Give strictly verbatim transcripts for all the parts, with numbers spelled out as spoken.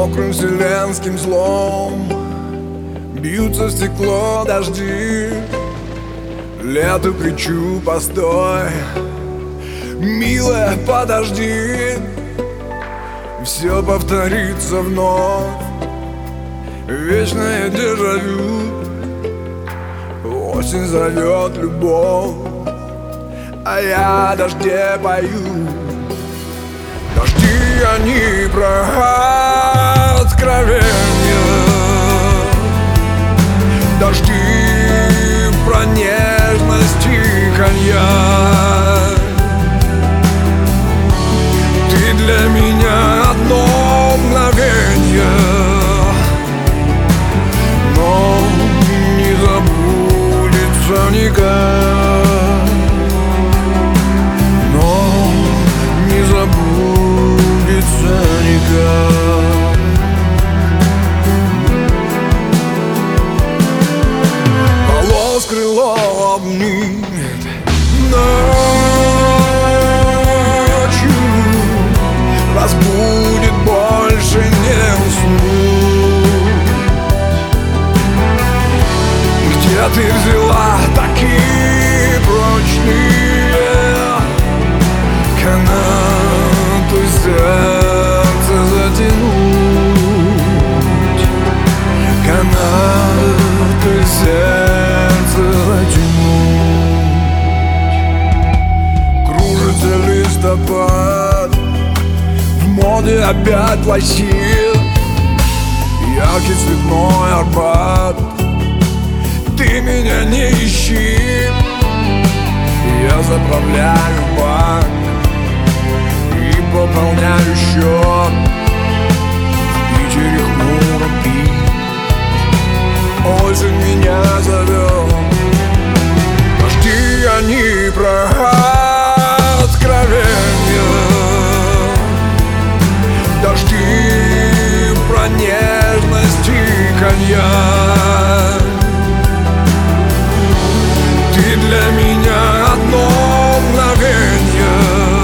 Мокрым вселенским злом бьются в стекло дожди. Лету кричу: постой, милая, подожди. Все повторится вновь, вечное дежавю. Осень зовет любовь, а я о дожде пою. Дожди, они про откровенье, дожди про нежность и коньяк. Ты для меня одно мгновенье, но не забудется никак, но не забудется никак. Полос крыло обнимет ночью, разбудит, больше не уснуть. Где ты взяла такие прочные канаты сердце затянуть, канаты сердце затянуть. Кружится листопад, в моде опять плащи, яркий цветной Арбат. Ты меня не ищи, я заправляю бак и пополняю счет. В Питере хмуро пить, осень меня зовет. Дожди, они про откровенье, дожди про нежность и коньяк. Ты для меня одно мгновенье,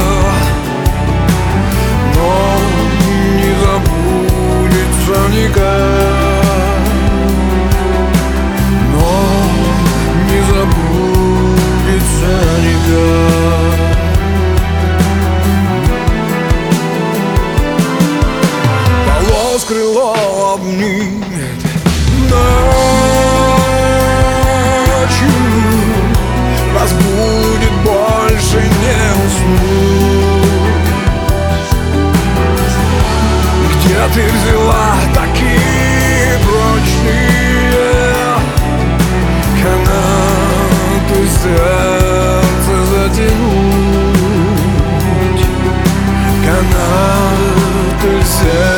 но не забудется никак, но не забудется никак. Полос крыло обнимет ночью, разбудит, больше не уснуть. Где ты взяла такие прочные канаты сердце затянуть, канаты сердце